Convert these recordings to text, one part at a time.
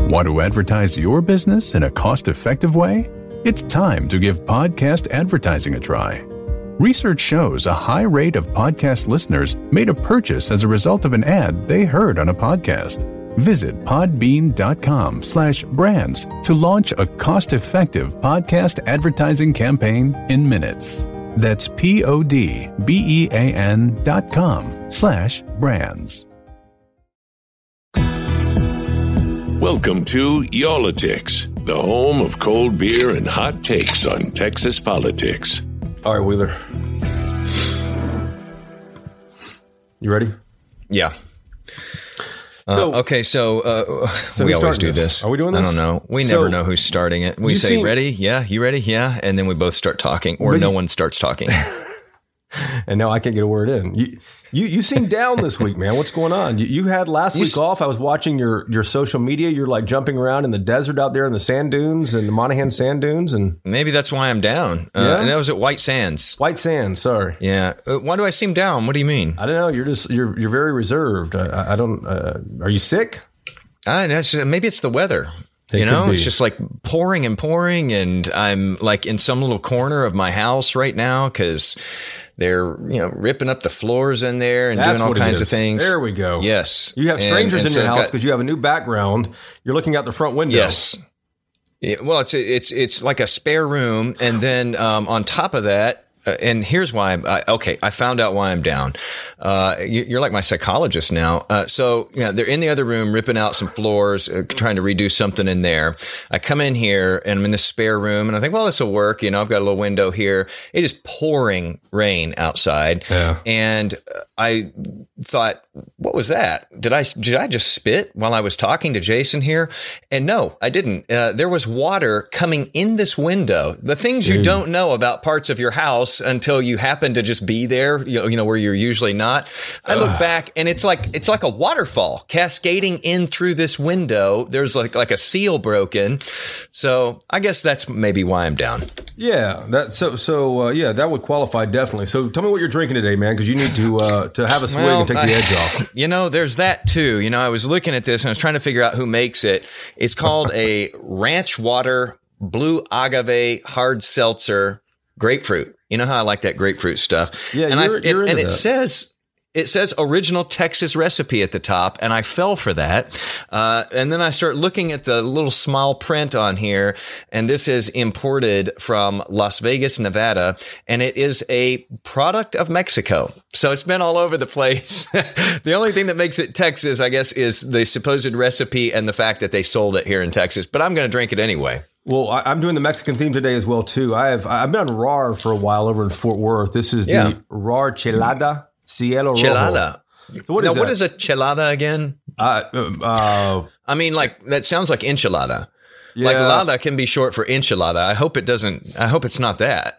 Want to advertise your business in a cost-effective way? It's time to give podcast advertising a try. Research shows a high rate of podcast listeners made a purchase as a result of an ad they heard on a podcast. Visit podbean.com/brands to launch a cost-effective podcast advertising campaign in minutes. That's podbean.com/brands. Welcome to Y'all-itics, the home of cold beer and hot takes on Texas politics. All right, Wheeler. You ready? Yeah. So we always do this. Are we doing this? I don't know. We never know who's starting it. We say, ready? Yeah. You ready? Yeah. And then we both start talking, or no one starts talking. And now I can't get a word in. You seem down this week, man. What's going on? You had last week off. I was watching your social media. You're like jumping around in the desert out there in the sand dunes and the Monaghan sand dunes. And maybe that's why I'm down. And that was at White Sands. White Sands, sorry. Yeah. Why do I seem down? What do you mean? I don't know. You're very reserved. I don't. Are you sick? Maybe it's the weather. It's just like pouring, and I'm like in some little corner of my house right now because they're, ripping up the floors in there and doing all kinds of things. There we go. Yes. You have strangers in your house because you have a new background. You're looking out the front window. Yes. Yeah, well, it's like a spare room. And then on top of that, and here's why I found out why I'm down. You're like my psychologist now. They're in the other room ripping out some floors, trying to redo something in there. I come in here and I'm in the spare room and I think, well, this will work. I've got a little window here. It is pouring rain outside. Yeah. And I thought, what was that? Did I just spit while I was talking to Jason here? And no, I didn't. There was water coming in this window. The things you don't know about parts of your house until you happen to just be there, where you're usually not. I look back and it's like a waterfall cascading in through this window. There's like a seal broken. So I guess that's maybe why I'm down. Yeah, that would qualify definitely. So tell me what you're drinking today, man, because you need to have a swig and take the edge off. There's that too. I was looking at this and I was trying to figure out who makes it. It's called a Ranch Water Blue Agave Hard Seltzer Grapefruit. You know how I like that grapefruit stuff. Yeah, you're into that. It says original Texas recipe at the top, and I fell for that. And then I start looking at the little small print on here, and this is imported from Las Vegas, Nevada, and it is a product of Mexico. So it's been all over the place. The only thing that makes it Texas, I guess, is the supposed recipe and the fact that they sold it here in Texas. But I'm going to drink it anyway. Well, I'm doing the Mexican theme today as well, too. I've been on RAR for a while over in Fort Worth. This is the RAR Chelada Cielo Rojo. Chelada. What is a chelada again? I mean, that sounds like enchilada. Yeah. Like lada can be short for enchilada. I hope it's not that.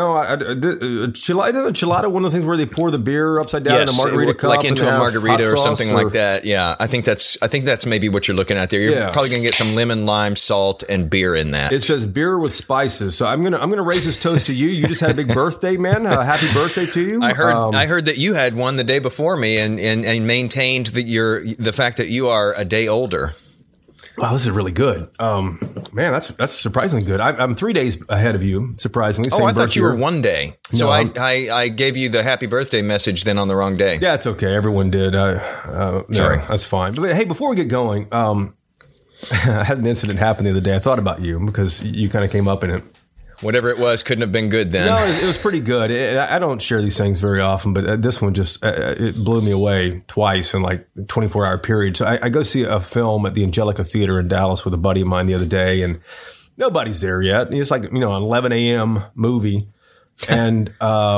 Enchilada one of those things where they pour the beer upside down in a margarita cup, like into a margarita or something like that. Yeah, I think that's maybe what you're looking at there. You're probably gonna get some lemon, lime, salt, and beer in that. It says beer with spices. So I'm gonna raise this toast to you. You just had a big birthday, man. Happy birthday to you. I heard that you had one the day before me, and maintained that the fact that you are a day older. Wow, this is really good. Man, that's surprisingly good. I'm 3 days ahead of you, surprisingly. I thought you were 1 day. So no, I gave you the happy birthday message then on the wrong day. Yeah, it's okay. Everyone did. Sorry. That's fine. But hey, before we get going, I had an incident happen the other day. I thought about you because you kind of came up in it. Whatever it was couldn't have been good then. No, it was pretty good. I don't share these things very often, but this one just, it blew me away twice in like a 24-hour period. So I go see a film at the Angelica Theater in Dallas with a buddy of mine the other day, and nobody's there yet. It's like, an 11 a.m. movie. And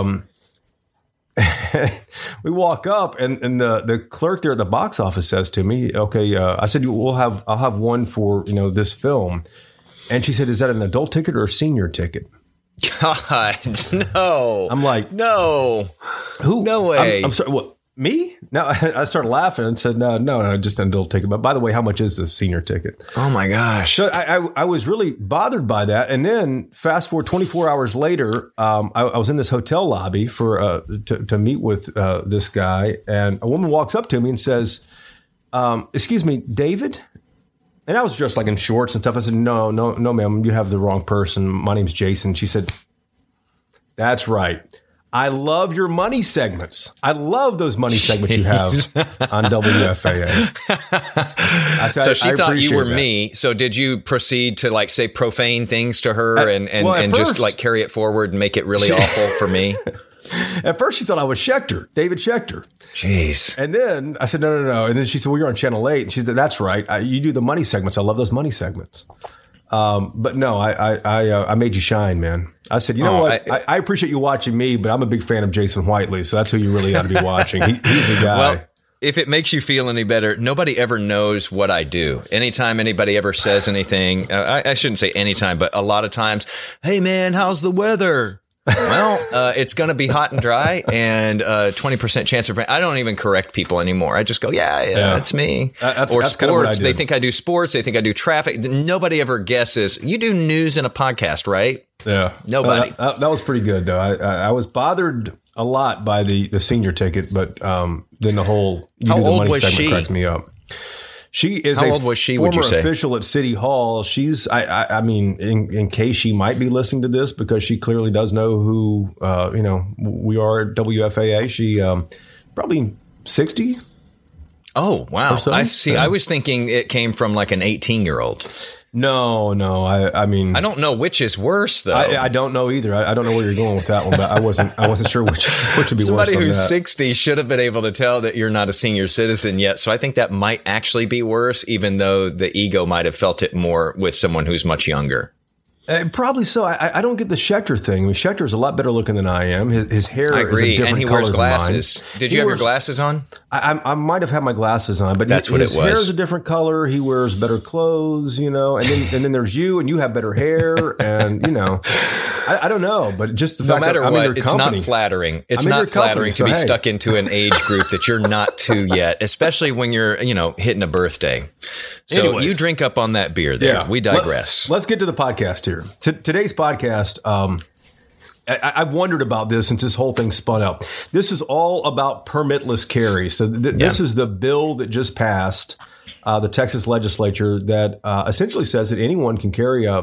we walk up, and the clerk there at the box office says to me, okay, I said, I'll have one for, this film. And she said, is that an adult ticket or a senior ticket? God, no. I'm like, no. Who? No way. I'm sorry, what? Me? No, I started laughing and said, no, just an adult ticket. But by the way, how much is the senior ticket? Oh, my gosh. So I was really bothered by that. And then fast forward 24 hours later, I was in this hotel lobby for to meet with this guy. And a woman walks up to me and says, excuse me, David? And I was dressed like in shorts and stuff. I said, no, ma'am, you have the wrong person. My name's Jason. She said, that's right. I love your money segments. I love those money segments you have on WFAA. So she thought you were me. So did you proceed to like say profane things to her and just like carry it forward and make it really awful for me? At first she thought I was Schechter, David Schechter. Jeez. And then I said, no. And then she said, well, you're on Channel 8. And she said, that's right. You do the money segments. I love those money segments. But no, I made you shine, man. I said, you know what? I appreciate you watching me, but I'm a big fan of Jason Whiteley. So that's who you really ought to be watching. He's the guy. Well, if it makes you feel any better, nobody ever knows what I do. Anytime anybody ever says anything, I shouldn't say anytime, but a lot of times, hey, man, how's the weather? Well, it's going to be hot and dry and 20% chance of rain. I don't even correct people anymore. I just go, yeah, that's me. Or sports. Kind of they think I do sports. They think I do traffic. Nobody ever guesses. You do news in a podcast, right? Yeah. Nobody. That was pretty good, though. I was bothered a lot by the senior ticket, but then the whole How old was segment she? cracks me up. She is How old was she, would you say? Official at City Hall. She's, I mean, in case she might be listening to this, because she clearly does know who, we are at WFAA. She probably 60. Oh, wow. So. I see. Yeah. I was thinking it came from like an 18-year-old. No. I mean, I don't know which is worse, though. I don't know either. I don't know where you're going with that one, but I wasn't sure which would be Somebody worse. Somebody who's 60 should have been able to tell that you're not a senior citizen yet. So I think that might actually be worse, even though the ego might have felt it more with someone who's much younger. Probably so. I don't get the Schechter thing. I mean, Schechter is a lot better looking than I am. His hair is a different color. And he wears glasses. Did you have your glasses on? I might have had my glasses on, but that's what it was. His hair is a different color. He wears better clothes, and then there's you, and you have better hair, and I don't know, but just the fact that I'm in your company, it's not flattering. It's not flattering to be stuck into an age group that you're not to yet, especially when you're hitting a birthday. So anyways, you drink up on that beer there. Yeah. We digress. Let's get to the podcast here. Today's podcast, I've wondered about this since this whole thing spun up. This is all about permitless carry. So this is the bill that just passed the Texas legislature that essentially says that anyone can carry a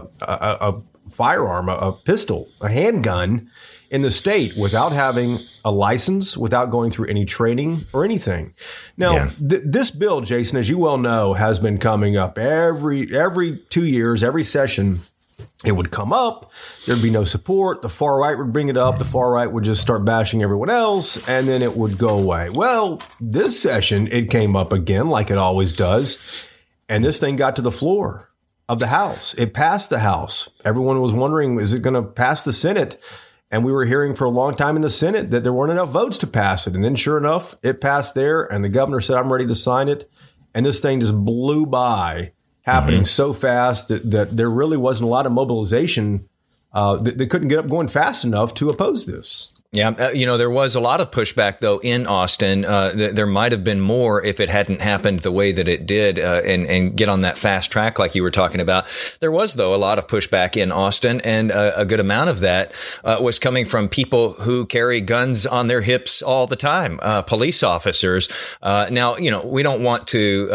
firearm, a pistol, a handgun in the state without having a license, without going through any training or anything. Now, this bill, Jason, as you well know, has been coming up every 2 years, every session. It would come up. There'd be no support. The far right would bring it up. The far right would just start bashing everyone else, and then it would go away. Well, this session, it came up again like it always does, and this thing got to the floor of the House. It passed the House. Everyone was wondering, is it going to pass the Senate? And we were hearing for a long time in the Senate that there weren't enough votes to pass it. And then sure enough, it passed there, and the governor said, I'm ready to sign it. And this thing just blew by, happening so fast that there really wasn't a lot of mobilization. They couldn't get up going fast enough to oppose this. Yeah, there was a lot of pushback, though, in Austin. There might have been more if it hadn't happened the way that it did and get on that fast track like you were talking about. There was, though, a lot of pushback in Austin, and a good amount of that was coming from people who carry guns on their hips all the time, police officers. Now, we don't want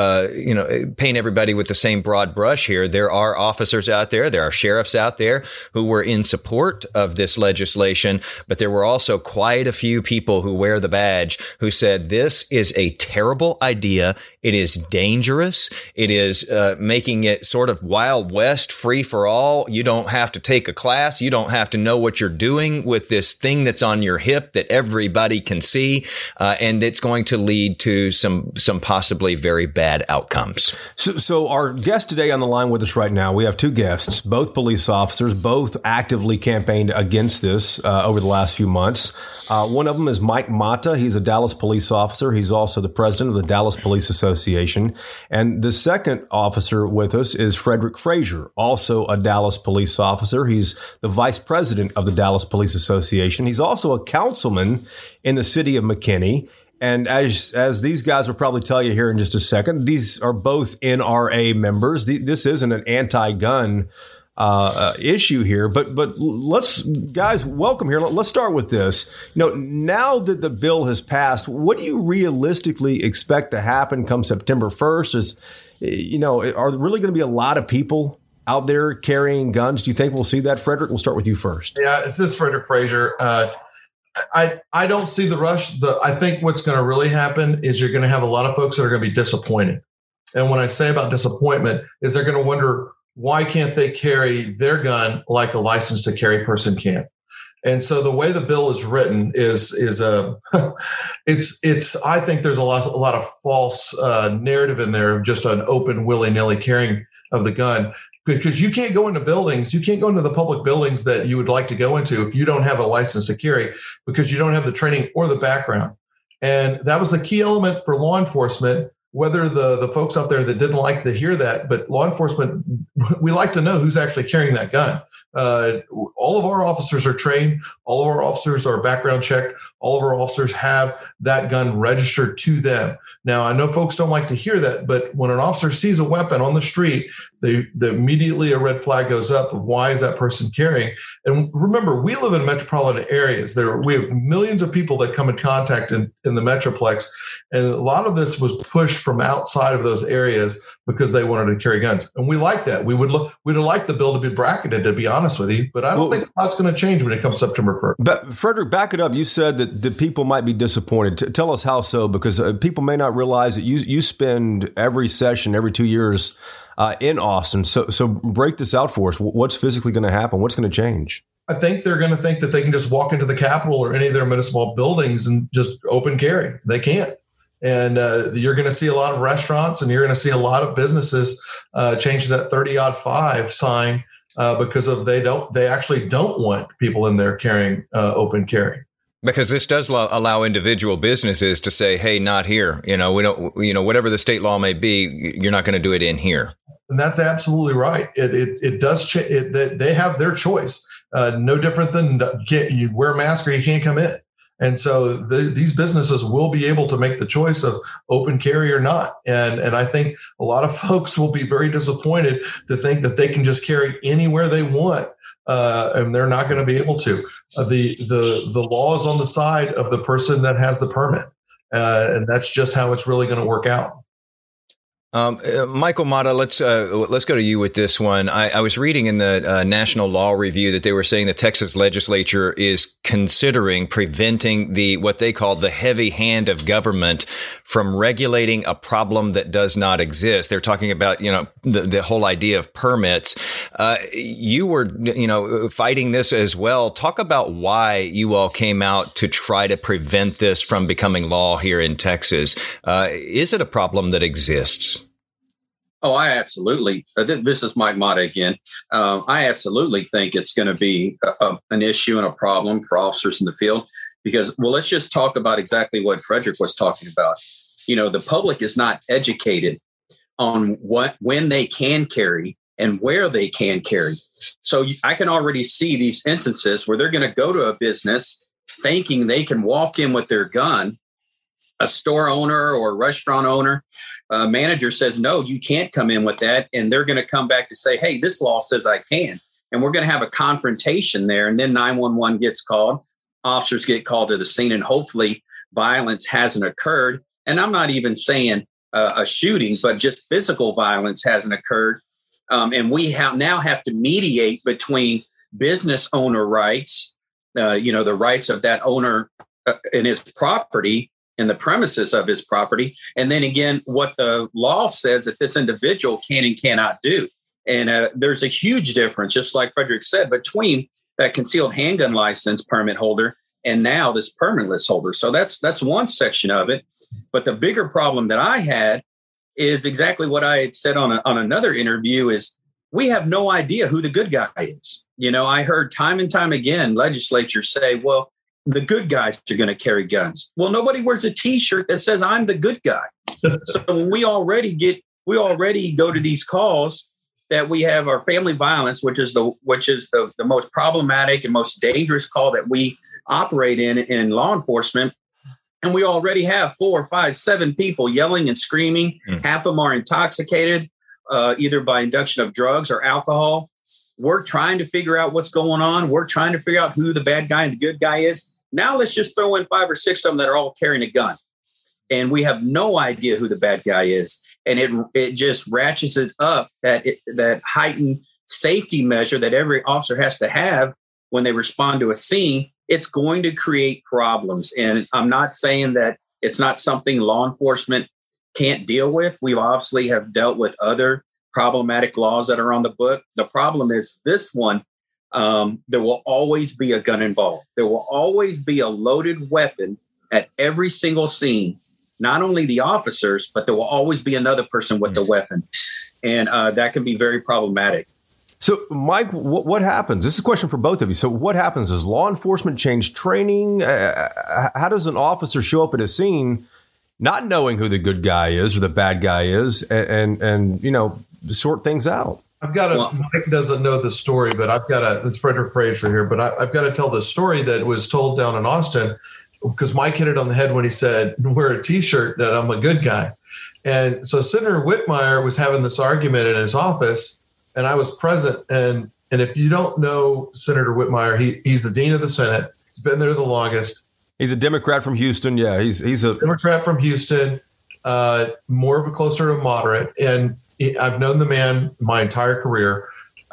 to, paint everybody with the same broad brush here. There are officers out there. There are sheriffs out there who were in support of this legislation, but there were also quite a few people who wear the badge who said this is a terrible idea. It is dangerous. It is making it sort of Wild West, free for all. You don't have to take a class. You don't have to know what you're doing with this thing that's on your hip that everybody can see. And it's going to lead to some possibly very bad outcomes. So our guest today on the line with us right now, we have two guests, both police officers, both actively campaigned against this over the last few months. One of them is Mike Mata. He's a Dallas police officer. He's also the president of the Dallas Police Association. And the second officer with us is Frederick Frazier, also a Dallas police officer. He's the vice president of the Dallas Police Association. He's also a councilman in the city of McKinney. And as these guys will probably tell you here in just a second, these are both NRA members. This isn't an anti-gun issue here, but let's, guys, welcome here. Let's start with this. Now that the bill has passed, what do you realistically expect to happen come September 1st? are there really going to be a lot of people out there carrying guns? Do you think we'll see that? Frederick, we'll start with you first. Yeah, this is Frederick Frazier. I don't see the rush. I think what's going to really happen is you're going to have a lot of folks that are going to be disappointed. And when I say about disappointment, is they're going to wonder, why can't they carry their gun like a licensed to carry person can? And so the way the bill is written is I think there's a lot of false narrative in there of just an open, willy-nilly carrying of the gun, because you can't go into buildings, you can't go into the public buildings that you would like to go into if you don't have a license to carry, because you don't have the training or the background. And that was the key element for law enforcement. Whether the folks out there that didn't like to hear that, but law enforcement, we like to know who's actually carrying that gun. All of our officers are trained. All of our officers are background checked. All of our officers have that gun registered to them. Now, I know folks don't like to hear that, but when an officer sees a weapon on the street, immediately a red flag goes up of why is that person carrying? And remember, we live in metropolitan areas. We have millions of people that come in contact in the Metroplex. And a lot of this was pushed from outside of those areas because they wanted to carry guns. And we like that. We'd like the bill to be bracketed, to be honest with you, but I don't think that's going to change when it comes September 1st. But Frederick, back it up. You said that the people might be disappointed. Tell us how so, because people may not realize that you spend every session, every 2 years in Austin. So break this out for us. What's physically going to happen? What's going to change? I think they're going to think that they can just walk into the Capitol or any of their municipal buildings and just open carry. They can't. And you're going to see a lot of restaurants and you're going to see a lot of businesses change that 30-05 sign because of they actually don't want people in there carrying open carry. Because this does allow individual businesses to say, hey, not here. We don't, whatever the state law may be, you're not going to do it in here. And that's absolutely right. It does. They have their choice. No different than you wear a mask or you can't come in. And so these businesses will be able to make the choice of open carry or not. And I think a lot of folks will be very disappointed to think that they can just carry anywhere they want. And they're not going to be able to. The law is on the side of the person that has the permit. And that's just how it's really going to work out. Michael Mata, let's go to you with this one. I was reading in the National Law Review that they were saying the Texas legislature is considering preventing what they call the heavy hand of government from regulating a problem that does not exist. They're talking about, the whole idea of permits. You were, fighting this as well. Talk about why you all came out to try to prevent this from becoming law here in Texas. Is it a problem that exists? Oh, I absolutely. This is Mike Mata again. I absolutely think it's going to be an issue and a problem for officers in the field because, let's just talk about exactly what Frederick was talking about. The public is not educated on when they can carry and where they can carry. So I can already see these instances where they're going to go to a business thinking they can walk in with their gun. A store owner or a restaurant owner, manager says, no, you can't come in with that. And they're going to come back to say, hey, this law says I can. And we're going to have a confrontation there. And then 911 gets called. Officers get called to the scene and hopefully violence hasn't occurred. And I'm not even saying a shooting, but just physical violence hasn't occurred. And we now have to mediate between business owner rights, the rights of that owner in his property, in the premises of his property. And then again, what the law says that this individual can and cannot do. And there's a huge difference, just like Frederick said, between that concealed handgun license permit holder and now this permitless holder. So that's one section of it. But the bigger problem that I had is exactly what I had said on another interview is we have no idea who the good guy is. I heard time and time again, legislatures say, well, the good guys are going to carry guns. Well, nobody wears a T-shirt that says I'm the good guy. So when we already go to these calls that we have our family violence, which is the most problematic and most dangerous call that we operate in law enforcement. And we already have 4, 5, 7 people yelling and screaming. Half of them are intoxicated, either by induction of drugs or alcohol. We're trying to figure out what's going on. We're trying to figure out who the bad guy and the good guy is. Now let's just throw in 5 or 6 of them that are all carrying a gun. And we have no idea who the bad guy is. and it just ratchets it up, that heightened safety measure that every officer has to have when they respond to a scene. It's going to create problems. And I'm not saying that it's not something law enforcement can't deal with. We obviously have dealt with other problematic laws that are on the book. The problem is this one, there will always be a gun involved. There will always be a loaded weapon at every single scene, not only the officers, but there will always be another person with the weapon. And that can be very problematic. So, Mike, what happens? This is a question for both of you. So what happens? Does law enforcement change training? How does an officer show up at a scene not knowing who the good guy is or the bad guy is and sort things out? Mike doesn't know the story, but it's Frederick Frazier here, but I've got to tell the story that was told down in Austin, because Mike hit it on the head when he said, wear a T-shirt that I'm a good guy. And so Senator Whitmire was having this argument in his office, and I was present. And if you don't know Senator Whitmire, he's the dean of the Senate. He's been there the longest. He's a Democrat from Houston. Yeah, he's a Democrat from Houston, more of a closer to moderate. And I've known the man my entire career.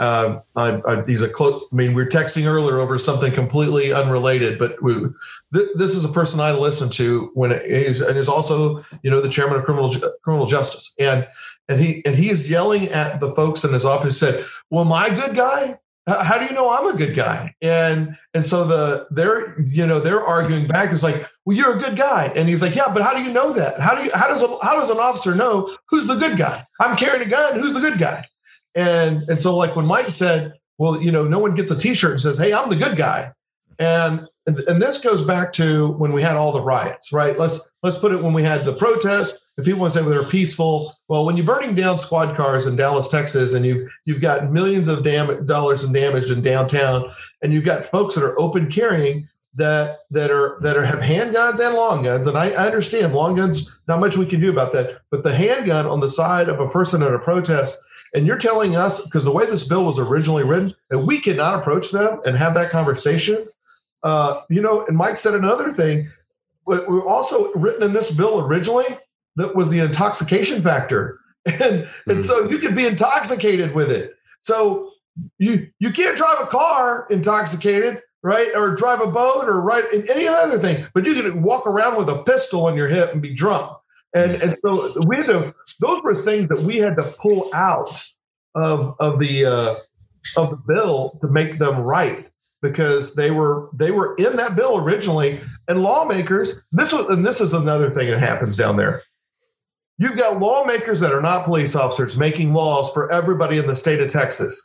He's a close. I mean, we were texting earlier over something completely unrelated, but this is a person I listen to when he's also, the chairman of criminal justice, and he is yelling at the folks in his office. Said, "Well, am I a good guy? How do you know I'm a good guy?" And so they're arguing back. It's like, "Well, you're a good guy," and he's like, "Yeah, but how do you know that? How does an officer know who's the good guy? I'm carrying a gun. Who's the good guy?" And so, like when Mike said, "Well, no one gets a T-shirt and says, 'Hey, I'm the good guy,' and this goes back to when we had all the riots, right? Let's put it when we had the protests. And people want to say, well, they're peaceful. Well, when you're burning down squad cars in Dallas, Texas, and you've got millions of dollars in damage in downtown, and you've got folks that are open carrying that have handguns and long guns, and I understand long guns, not much we can do about that, but the handgun on the side of a person at a protest, and you're telling us, because the way this bill was originally written, that we cannot approach them and have that conversation. And Mike said another thing. But we're also written in this bill originally that was the intoxication factor. And so you could be intoxicated with it. So you can't drive a car intoxicated, right? Or drive a boat or ride any other thing, but you can walk around with a pistol on your hip and be drunk. And so those were things that we had to pull out of the bill to make them right, because they were in that bill originally. And lawmakers, this is another thing that happens down there. You've got lawmakers that are not police officers making laws for everybody in the state of Texas.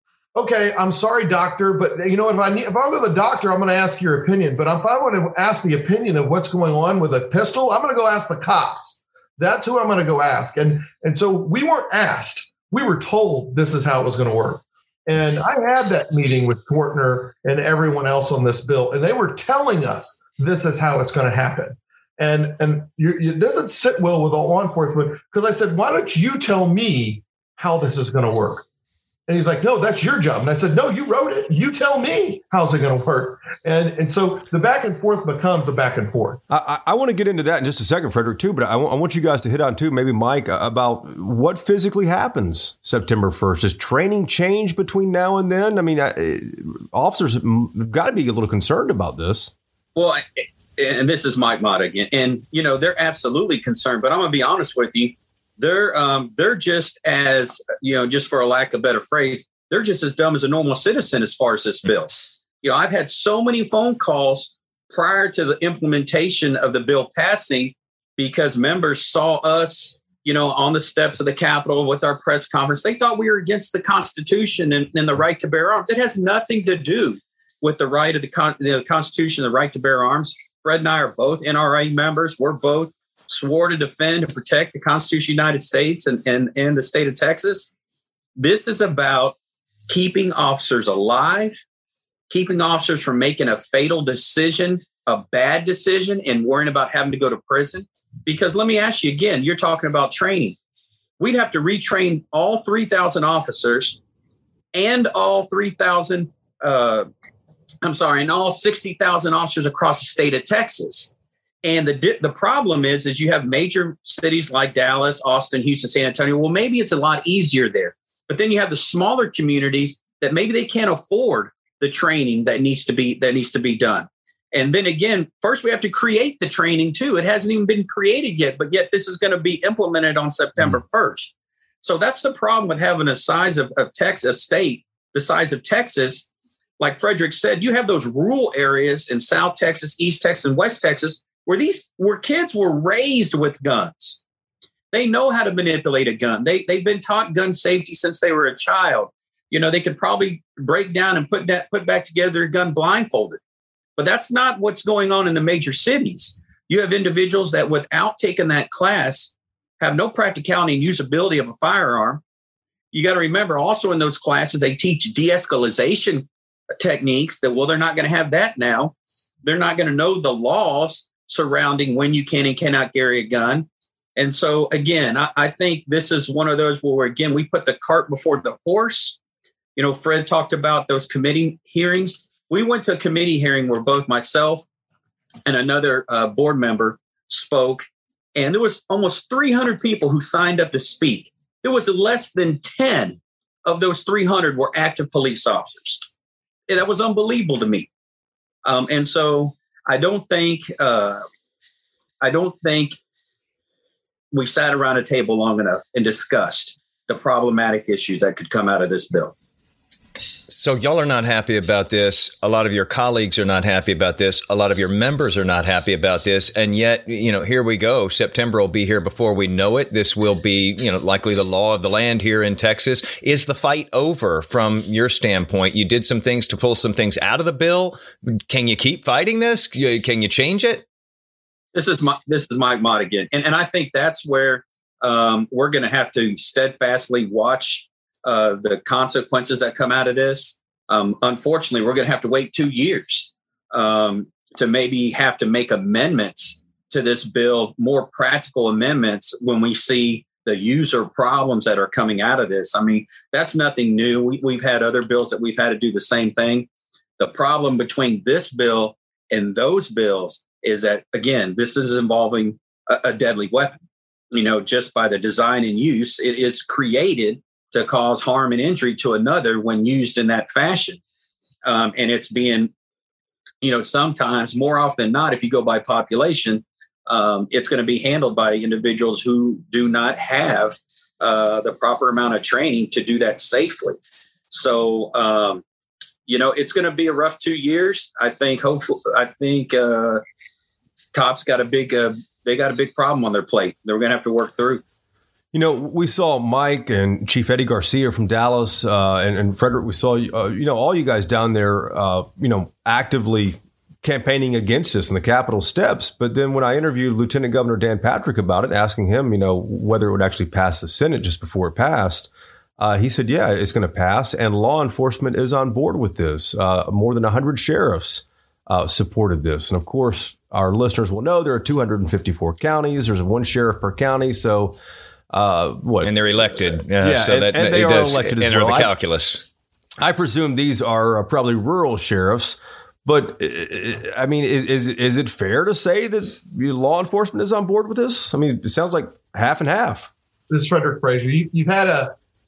Okay, I'm sorry, doctor, but if I go to the doctor, I'm going to ask your opinion. But if I want to ask the opinion of what's going on with a pistol, I'm going to go ask the cops. That's who I'm going to go ask. And so we weren't asked. We were told this is how it was going to work. And I had that meeting with Kortner and everyone else on this bill, and they were telling us this is how it's going to happen. And it doesn't sit well with law enforcement, because I said, why don't you tell me how this is going to work? And he's like, no, that's your job. And I said, no, you wrote it. You tell me how's it going to work. And so the back and forth becomes a back and forth. I want to get into that in just a second, Frederick, too. But I want you guys to hit on, too, maybe Mike, about what physically happens September 1st. Does training change between now and then? I mean, officers have got to be a little concerned about this. Well, and this is Mike Mott again. And, they're absolutely concerned. But I'm going to be honest with you. They're just as, just for a lack of a better phrase, they're just as dumb as a normal citizen as far as this bill. I've had so many phone calls prior to the implementation of the bill passing, because members saw us, on the steps of the Capitol with our press conference. They thought we were against the Constitution and the right to bear arms. It has nothing to do with the right of the Constitution, the right to bear arms. Fred and I are both NRA members. We're both swore to defend and protect the Constitution of the United States and the state of Texas. This is about keeping officers alive, keeping officers from making a fatal decision, a bad decision, and worrying about having to go to prison. Because let me ask you again, you're talking about training. We'd have to retrain all 3,000 officers and all 60,000 officers across the state of Texas. And the problem is you have major cities like Dallas, Austin, Houston, San Antonio. Well, maybe it's a lot easier there. But then you have the smaller communities that maybe they can't afford the training that needs to be done. And then again, first we have to create the training too. It hasn't even been created yet, but yet this is going to be implemented on September 1st. So that's the problem with having a size of Texas, a state the size of Texas. Like Frederick said, you have those rural areas in South Texas, East Texas, and West Texas where kids were raised with guns. They know how to manipulate a gun. They've been taught gun safety since they were a child. You know, they could probably break down and put back together a gun blindfolded. But that's not what's going on in the major cities. You have individuals that without taking that class have no practicality and usability of a firearm. You got to remember also in those classes, they teach de-escalation techniques that, well, they're not going to have that now. They're not going to know the laws surrounding when you can and cannot carry a gun. And so, again, I think this is one of those where, again, we put the cart before the horse. You know, Fred talked about those committee hearings. We went to a committee hearing where both myself and another board member spoke, and there was almost 300 people who signed up to speak. There was less than 10 of those 300 were active police officers. And that was unbelievable to me. And so I don't think we sat around a table long enough and discussed the problematic issues that could come out of this bill. So y'all are not happy about this. A lot of your colleagues are not happy about this. A lot of your members are not happy about this. And yet, you know, here we go. September will be here before we know it. This will be, you know, likely the law of the land here in Texas. Is the fight over from your standpoint? You did some things to pull some things out of the bill. Can you keep fighting this? Can you change it? This is Mike Mott again. And I think that's where we're going to have to steadfastly watch the consequences that come out of this. Unfortunately, we're going to have to wait 2 years to maybe have to make amendments to this bill, more practical amendments when we see the user problems that are coming out of this. I mean, that's nothing new. We've had other bills that we've had to do the same thing. The problem between this bill and those bills is that, again, this is involving a deadly weapon. You know, just by the design and use, it is created to cause harm and injury to another when used in that fashion. And it's being, you know, sometimes more often than not, if you go by population, it's going to be handled by individuals who do not have the proper amount of training to do that safely. So, you know, it's going to be a rough 2 years. I think cops got a big problem on their plate. They're going to have to work through. You know, we saw Mike and Chief Eddie Garcia from Dallas and Frederick. We saw, you know, all you guys down there, you know, actively campaigning against this in the Capitol steps. But then when I interviewed Lieutenant Governor Dan Patrick about it, asking him, you know, whether it would actually pass the Senate just before it passed, he said, yeah, it's going to pass. And law enforcement is on board with this. More than 100 sheriffs supported this. And of course, our listeners will know there are 254 counties. There's one sheriff per county. So and they're elected. So that they are elected as enter well. the calculus. I presume these are probably rural sheriffs, but I mean, is it fair to say that law enforcement is on board with this? I mean, it sounds like half and half. This is Frederick Frazier. You've had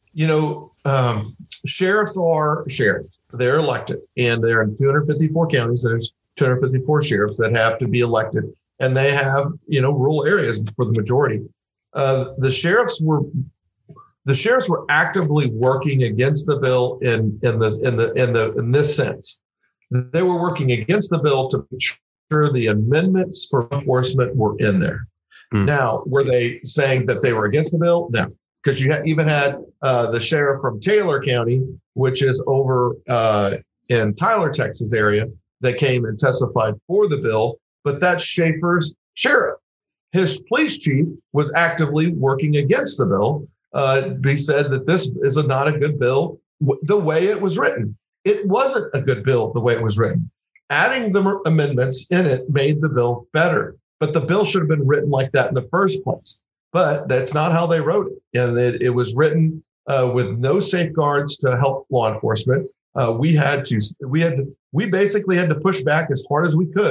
sheriffs are sheriffs. They're elected, and they're in 254 counties. There's 254 sheriffs that have to be elected, and they have, you know, rural areas for the majority. The sheriffs were actively working against the bill in this sense. They were working against the bill to make sure the amendments for enforcement were in there. Now, were they saying that they were against the bill? No, because you even had the sheriff from Taylor County, which is over in Tyler, Texas area, that came and testified for the bill. But that's Schaefer's sheriff. His police chief was actively working against the bill. He said that this is not a good bill the way it was written. It wasn't a good bill the way it was written. Adding the amendments in it made the bill better, but the bill should have been written like that in the first place. But that's not how they wrote it. And it was written with no safeguards to help law enforcement. We basically had to push back as hard as we could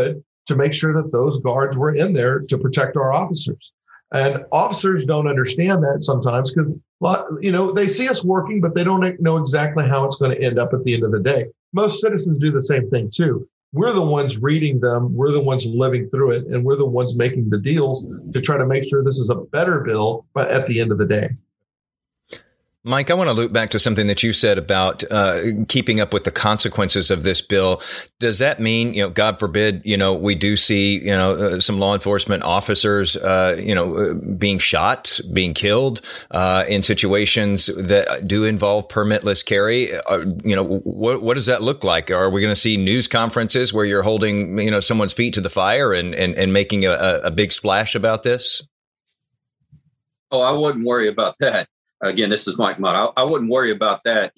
to make sure that those guards were in there to protect our officers. And officers don't understand that sometimes because, they see us working, but they don't know exactly how it's going to end up at the end of the day. Most citizens do the same thing too. We're the ones reading them. We're the ones living through it. And we're the ones making the deals to try to make sure this is a better bill, but at the end of the day. Mike, I want to loop back to something that you said about keeping up with the consequences of this bill. Does that mean, God forbid, we do see, some law enforcement officers, being shot, being killed in situations that do involve permitless carry? What does that look like? Are we going to see news conferences where you're holding, someone's feet to the fire and making a big splash about this? Oh, I wouldn't worry about that. Again, this is Mike Mott. I wouldn't worry about that.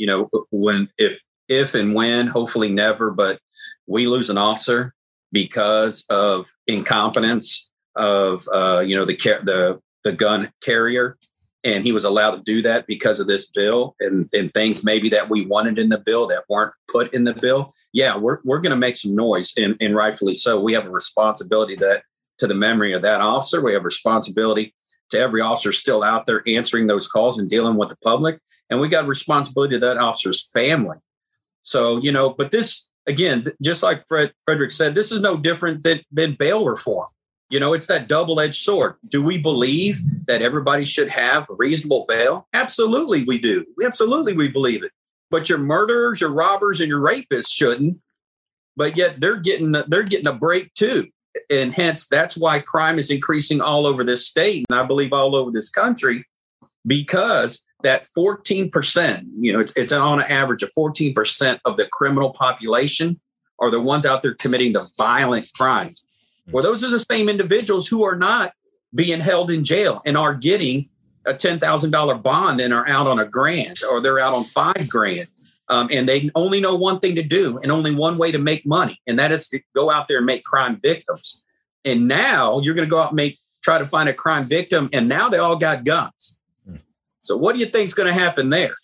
If and when, hopefully never, but we lose an officer because of incompetence of the gun carrier, and he was allowed to do that because of this bill and things maybe that we wanted in the bill that weren't put in the bill. Yeah, we're going to make some noise, and rightfully so. We have a responsibility to the memory of that officer. We have a responsibility to every officer still out there answering those calls and dealing with the public. And we got a responsibility to that officer's family. So, but this, again, just like Frederick said, this is no different than bail reform. It's that double-edged sword. Do we believe that everybody should have a reasonable bail? Absolutely, we do. Absolutely, we believe it. But your murderers, your robbers, and your rapists shouldn't. But yet they're getting a break too. And hence, that's why crime is increasing all over this state, and I believe all over this country, because that 14%, it's on an average of 14% of the criminal population are the ones out there committing the violent crimes. Well, those are the same individuals who are not being held in jail and are getting a $10,000 bond and are out on $1,000 or they're out on $5,000. And they only know one thing to do and only one way to make money. And that is to go out there and make crime victims. And now you're going to go out and try to find a crime victim. And now they all got guns. So what do you think is going to happen there?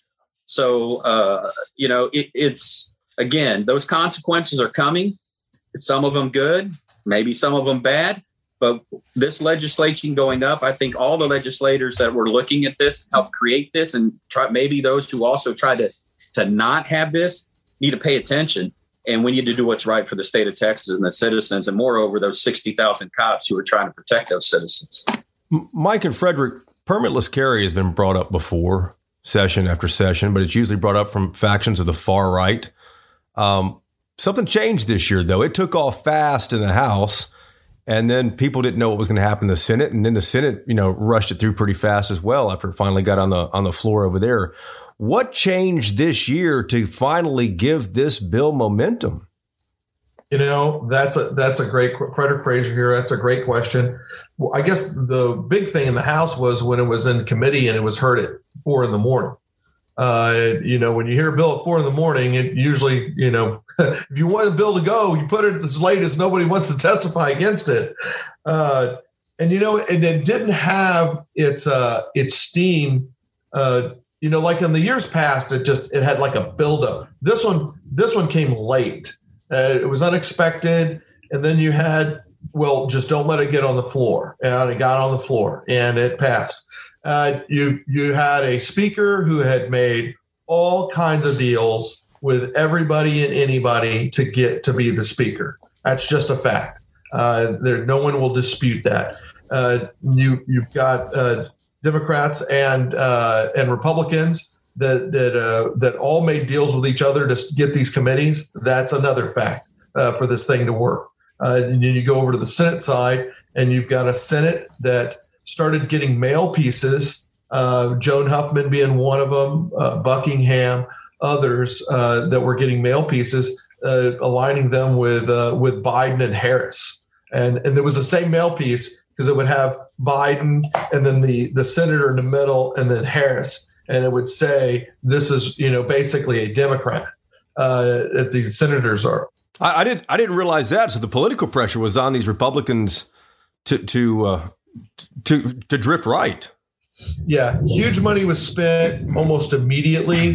So, it's again, those consequences are coming. Some of them good, maybe some of them bad. But this legislation going up, I think all the legislators that were looking at this help create this and maybe those who also try to not have this need to pay attention, and we need to do what's right for the state of Texas and the citizens, and moreover, those 60,000 cops who are trying to protect those citizens. Mike and Frederick, permitless carry has been brought up before, session after session, but it's usually brought up from factions of the far right. Something changed this year, though. It took off fast in the House, and then people didn't know what was going to happen in the Senate, and then the Senate, rushed it through pretty fast as well after it finally got on the floor over there. What changed this year to finally give this bill momentum? That's a great, Frederick Fraser here. That's a great question. Well, I guess the big thing in the House was when it was in committee and it was heard at 4 a.m. When you hear a bill at 4 a.m, it usually, if you want a bill to go, you put it as late as nobody wants to testify against it. And it didn't have its steam, like in the years past, it had like a buildup. This one came late. It was unexpected. And then you had, just don't let it get on the floor. And it got on the floor and it passed. You had a speaker who had made all kinds of deals with everybody and anybody to get to be the speaker. That's just a fact. No one will dispute that. You've got Democrats and Republicans that all made deals with each other to get these committees. That's another fact for this thing to work. And then you go over to the Senate side, and you've got a Senate that started getting mail pieces. Joan Huffman being one of them, Buckingham, others that were getting mail pieces, aligning them with Biden and Harris. And there was the same mail piece because it would have Biden and then the senator in the middle and then Harris. And it would say, this is, basically a Democrat that these senators are. I didn't realize that. So the political pressure was on these Republicans to drift right. Yeah. Huge money was spent almost immediately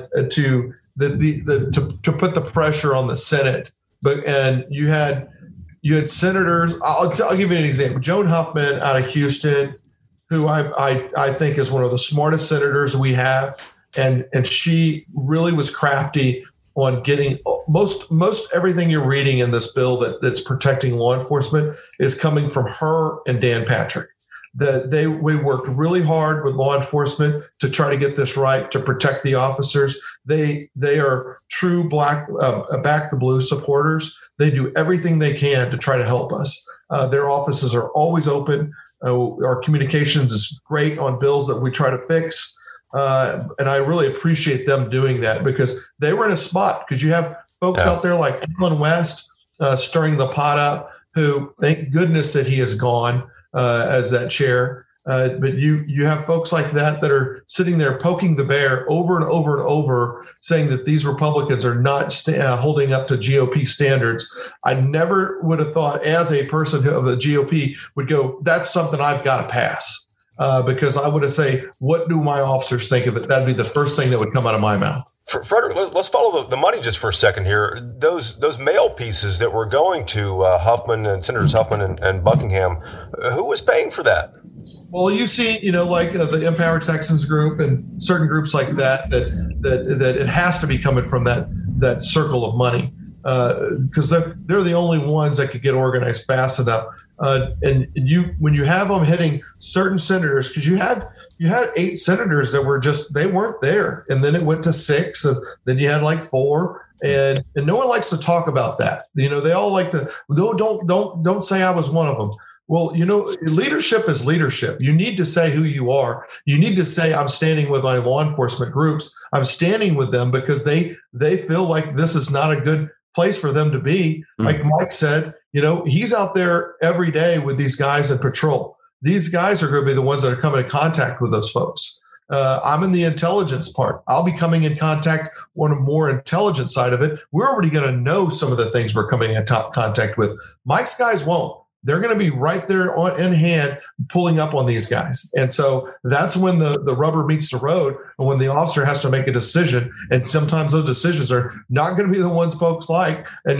to put the pressure on the Senate. And you had you had senators. I'll give you an example. Joan Huffman out of Houston, who I think is one of the smartest senators we have, and she really was crafty on getting most everything you're reading in this bill that's protecting law enforcement is coming from her and Dan Patrick. We worked really hard with law enforcement to try to get this right, to protect the officers. They are true back the blue supporters. They do everything they can to try to help us. Their offices are always open. Our communications is great on bills that we try to fix. And I really appreciate them doing that because they were in a spot, because you have folks out there like Alan West stirring the pot up, who thank goodness that he is gone as that chair. But you have folks like that are sitting there poking the bear over and over and over, saying that these Republicans are not holding up to GOP standards. I never would have thought, as a person of the GOP, would go, that's something I've got to pass. Because I would have say, what do my officers think of it? That'd be the first thing that would come out of my mouth. Frederick, let's follow the money just for a second here. Those mail pieces that were going to Huffman and Senators Huffman and Buckingham, who was paying for that? Well, you see, like the Empower Texans group and certain groups like that it has to be coming from that circle of money, because they're the only ones that could get organized fast enough. And when you have them hitting certain senators, because you had 8 senators that were they weren't there, and then it went to 6, and then you had like 4, and no one likes to talk about that. They all like to don't say I was one of them. Well, leadership is leadership. You need to say who you are. You need to say, I'm standing with my law enforcement groups. I'm standing with them because they feel like this is not a good place for them to be. Like Mike said, he's out there every day with these guys in patrol. These guys are going to be the ones that are coming in contact with those folks. I'm in the intelligence part. I'll be coming in contact on a more intelligent side of it. We're already going to know some of the things we're coming in contact with. Mike's guys won't. They're going to be right there in hand pulling up on these guys. And so that's when the rubber meets the road, and when the officer has to make a decision. And sometimes those decisions are not going to be the ones folks like. And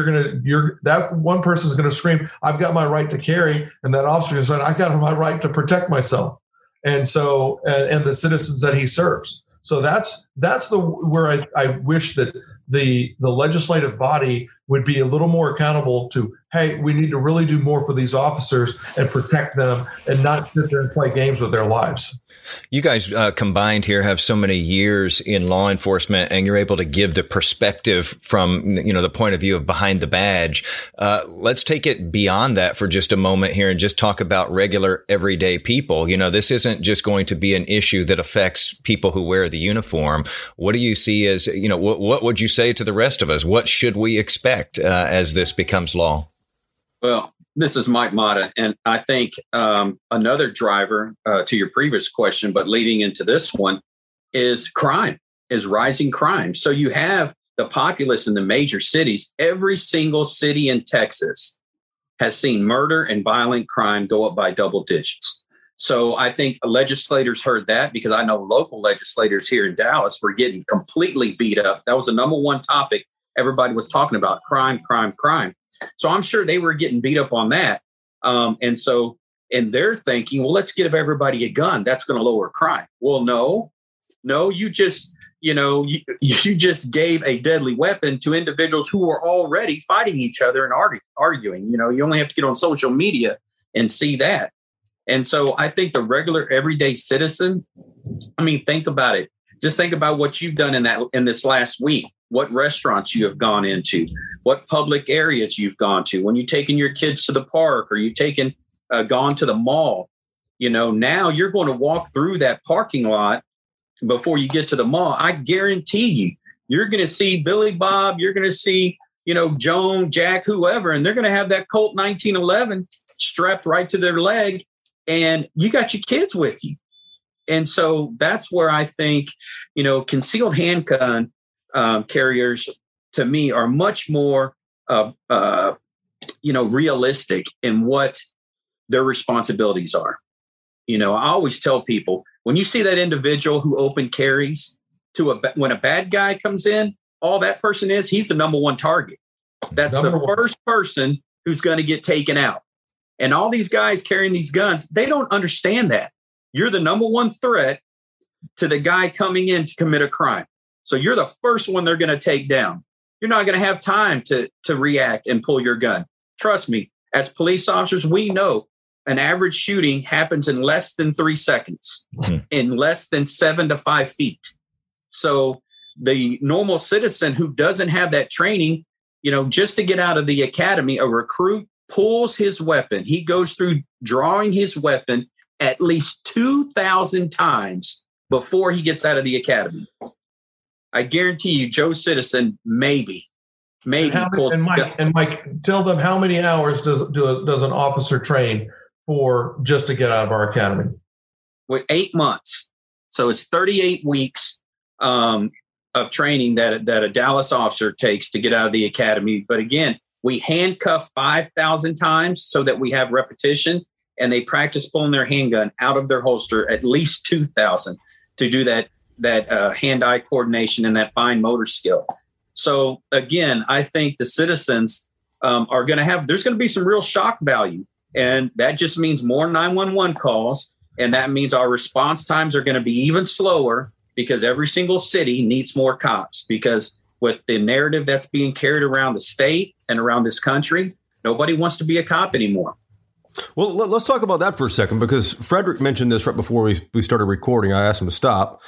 that one person is going to scream, I've got my right to carry. And that officer is saying, I got my right to protect myself. And so, and the citizens that he serves. So that's where I wish that the legislative body would be a little more accountable to, hey, we need to really do more for these officers and protect them and not sit there and play games with their lives. You guys combined here have so many years in law enforcement, and you're able to give the perspective from, the point of view of behind the badge. Let's take it beyond that for just a moment here and just talk about regular, everyday people. This isn't just going to be an issue that affects people who wear the uniform. What do you see as, what would you say to the rest of us? What should we expect as this becomes law? Well, this is Mike Mata, and I think another driver to your previous question, but leading into this one, is rising crime. So you have the populace in the major cities. Every single city in Texas has seen murder and violent crime go up by double digits. So I think legislators heard that, because I know local legislators here in Dallas were getting completely beat up. That was the number one topic everybody was talking about: crime. So I'm sure they were getting beat up on that. And they're thinking, well, let's give everybody a gun. That's going to lower crime. Well, no, you just, you just gave a deadly weapon to individuals who are already fighting each other and arguing. You only have to get on social media and see that. And so I think the regular everyday citizen, think about it. Just think about what you've done in this last week. What restaurants you have gone into, what public areas you've gone to, when you've taken your kids to the park, or you've gone to the mall. Now you're going to walk through that parking lot before you get to the mall. I guarantee you're going to see Billy Bob, you're going to see, Joan, Jack, whoever, and they're going to have that Colt 1911 strapped right to their leg, and you got your kids with you. And so that's where I think, concealed handgun carriers, to me, are much more, realistic in what their responsibilities are. I always tell people, when you see that individual who open carries when a bad guy comes in, all that person is, he's the number one target. That's the first person who's going to get taken out. And all these guys carrying these guns, they don't understand that. You're the number one threat to the guy coming in to commit a crime. So you're the first one they're going to take down. You're not going to have time to react and pull your gun. Trust me, as police officers, we know an average shooting happens in less than 3 seconds, in less than 7 to 5 feet. So the normal citizen who doesn't have that training, just to get out of the academy, a recruit pulls his weapon. He goes through drawing his weapon at least 2,000 times before he gets out of the academy. I guarantee you, Joe Citizen, maybe. And Mike, tell them how many hours does an officer train for just to get out of our academy? With 8 months. So it's 38 weeks of training that a Dallas officer takes to get out of the academy. But again, we handcuff 5,000 times so that we have repetition, and they practice pulling their handgun out of their holster at least 2,000 to do that hand-eye coordination and that fine motor skill. So again, I think the citizens are going to have, there's going to be some real shock value. And that just means more 911 calls. And that means our response times are going to be even slower because every single city needs more cops. Because with the narrative that's being carried around the state and around this country, nobody wants to be a cop anymore. Well, let's talk about that for a second, because Frederick mentioned this right before we started recording. I asked him to stop.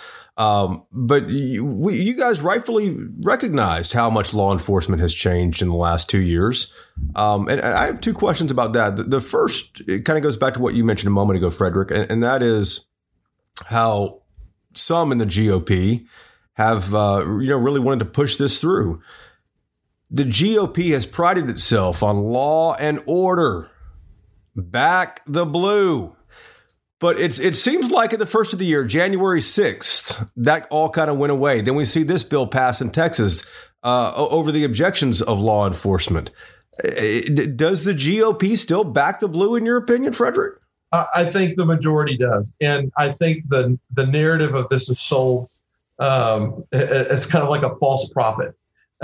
But you guys rightfully recognized how much law enforcement has changed in the last 2 years. And I have two questions about that. The first, it kind of goes back to what you mentioned a moment ago, Frederick, and that is how some in the GOP have really wanted to push this through. The GOP has prided itself on law and order. Back the blue. But it seems like at the first of the year, January 6th, that all kind of went away. Then we see this bill pass in Texas over the objections of law enforcement. Does the GOP still back the blue, in your opinion, Frederick? I think the majority does. And I think the narrative of this is sold as kind of like a false prophet.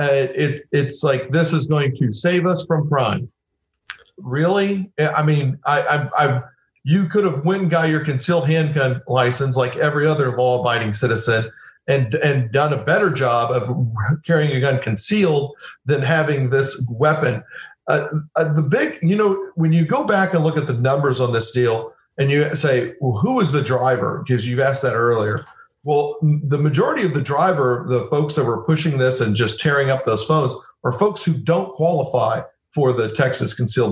It's like, this is going to save us from crime. Really? I mean, you could have went and got your concealed handgun license like every other law-abiding citizen and done a better job of carrying a gun concealed than having this weapon. The big, when you go back and look at the numbers on this deal and you say, well, who was the driver? Because you asked that earlier. Well, the majority of the driver, the folks that were pushing this and just tearing up those phones, are folks who don't qualify for the Texas concealed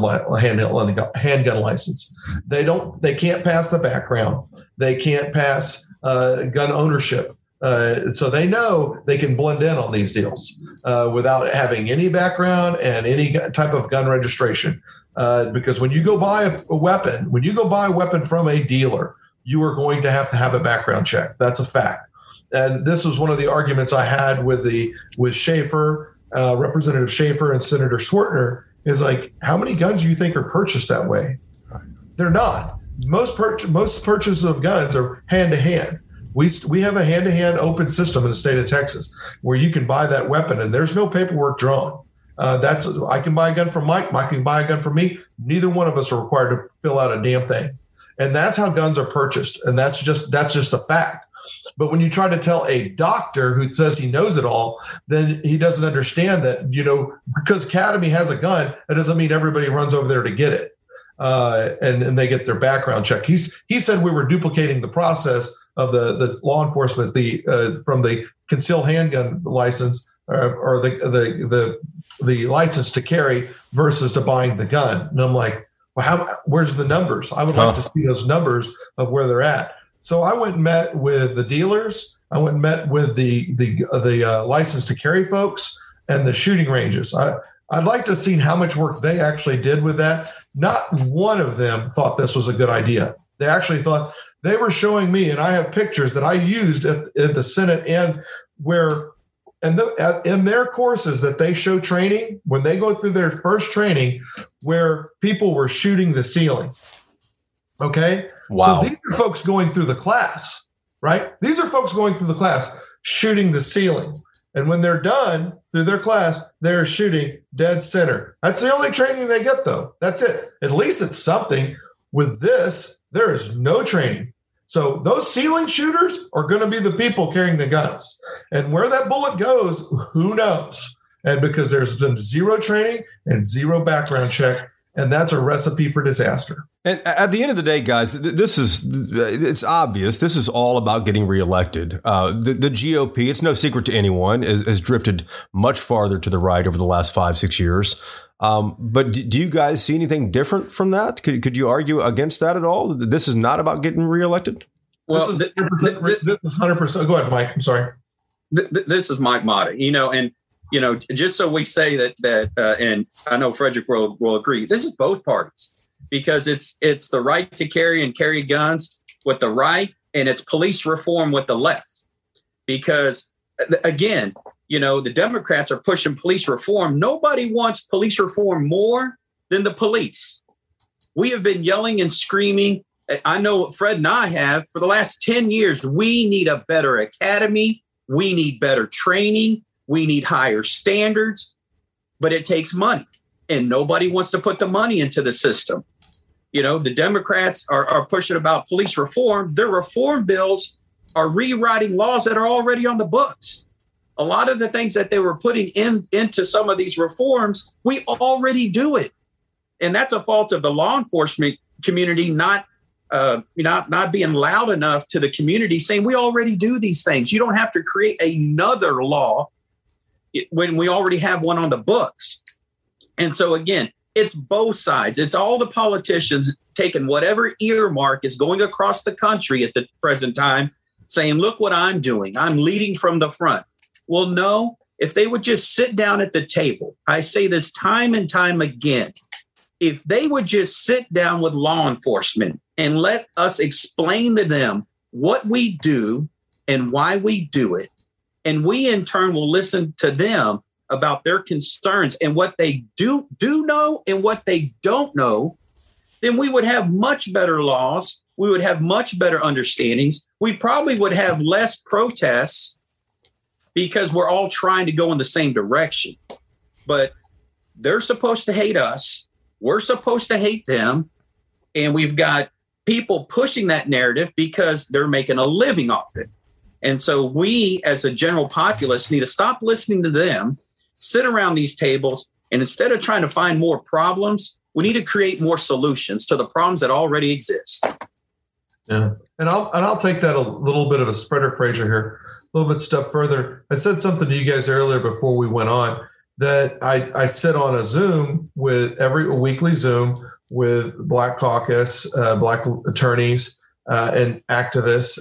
handgun license. They can't pass the background. They can't pass gun ownership. So they know they can blend in on these deals without having any background and any type of gun registration. Because when you go buy a weapon from a dealer, you are going to have a background check. That's a fact. And this was one of the arguments I had with Schaefer, Representative Schaefer and Senator Swertner, is like, how many guns do you think are purchased that way? They're not. Most purchases of guns are hand to hand. We have a hand to hand open system in the state of Texas where you can buy that weapon and there's no paperwork drawn. I can buy a gun from Mike. Mike can buy a gun from me. Neither one of us are required to fill out a damn thing. And that's how guns are purchased. And that's just a fact. But when you try to tell a doctor who says he knows it all, then he doesn't understand that, because Academy has a gun, that doesn't mean everybody runs over there to get it. And they get their background check. He said we were duplicating the process of the law enforcement, from the concealed handgun license or the license to carry versus to buying the gun. And I'm like, well, where's the numbers? I would like to see those numbers of where they're at. So I went and met with the dealers. I went and met with the license to carry folks and the shooting ranges. I'd like to see how much work they actually did with that. Not one of them thought this was a good idea. They actually thought, they were showing me, and I have pictures that I used at the Senate and in their courses that they show training, when they go through their first training, where people were shooting the ceiling. Okay. Wow. So these are folks going through the class, right? These are folks going through the class, shooting the ceiling. And when they're done through their class, they're shooting dead center. That's the only training they get, though. That's it. At least it's something. With this, there is no training. So those ceiling shooters are going to be the people carrying the guns. And where that bullet goes, who knows? And because there's been zero training and zero background check, and that's a recipe for disaster. And at the end of the day, guys, it's obvious. This is all about getting reelected. The GOP, it's no secret to anyone, has drifted much farther to the right over the last 5-6 years. But do you guys see anything different from that? Could you argue against that at all? This is not about getting reelected? Well, this is 100%. Go ahead, Mike. I'm sorry. This is Mike Motta, and just so we say that, and I know Frederick will agree, this is both parties, because it's the right to carry guns with the right, and it's police reform with the left. Because again, the Democrats are pushing police reform. Nobody wants police reform more than the police. We have been yelling and screaming. I know Fred and I have for the last 10 years. We need a better academy. We need better training. We need higher standards, but it takes money, and nobody wants to put the money into the system. The Democrats are pushing about police reform. Their reform bills are rewriting laws that are already on the books. A lot of the things that they were putting into some of these reforms, we already do it. And that's a fault of the law enforcement community not being loud enough to the community, saying we already do these things. You don't have to create another law when we already have one on the books. And so again, it's both sides. It's all the politicians taking whatever earmark is going across the country at the present time, saying, look what I'm doing. I'm leading from the front. Well, no, if they would just sit down at the table, I say this time and time again, if they would just sit down with law enforcement and let us explain to them what we do and why we do it, and we in turn will listen to them about their concerns and what they do know and what they don't know, then we would have much better laws. We would have much better understandings. We probably would have less protests because we're all trying to go in the same direction. But they're supposed to hate us. We're supposed to hate them. And we've got people pushing that narrative because they're making a living off it. And so we, as a general populace, need to stop listening to them, sit around these tables, and instead of trying to find more problems, we need to create more solutions to the problems that already exist. Yeah, and I'll take that a little bit of a spreader Fraser here, a little bit step further. I said something to you guys earlier before we went on that I sit on a Zoom with a weekly Zoom with Black Caucus, Black attorneys, and activists,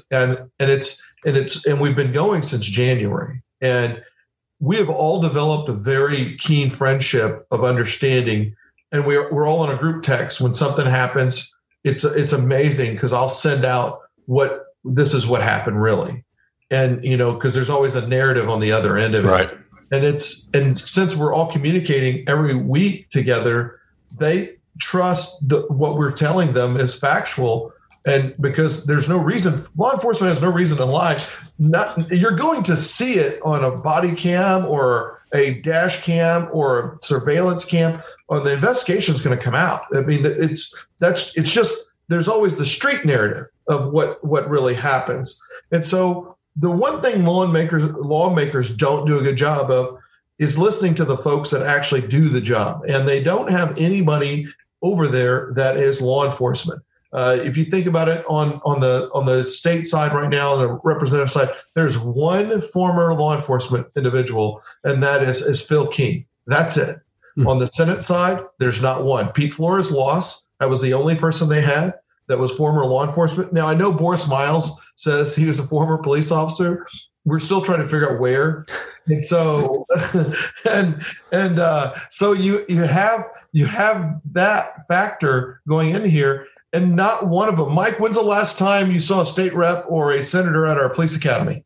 and we've been going since January, and we have all developed a very keen friendship of understanding, and we're all on a group text when something happens. It's amazing because I'll send out this is what happened really, and because there's always a narrative on the other end of it, right? And since we're all communicating every week together, they trust what we're telling them is factual. And because there's no reason, law enforcement has no reason to lie. You're going to see it on a body cam or a dash cam or a surveillance cam, or the investigation is going to come out. I mean, it's just there's always the street narrative of what really happens. And so the one thing lawmakers don't do a good job of is listening to the folks that actually do the job, and they don't have anybody over there that is law enforcement. If you think about it on the state side right now, on the representative side, there's one former law enforcement individual, and that is Phil King. That's it. Mm-hmm. On the Senate side, there's not one. Pete Flores lost. That was the only person they had that was former law enforcement. Now, I know Boris Miles says he was a former police officer. We're still trying to figure out where. And so, so you have that factor going in here. And not one of them. Mike, when's the last time you saw a state rep or a senator at our police academy?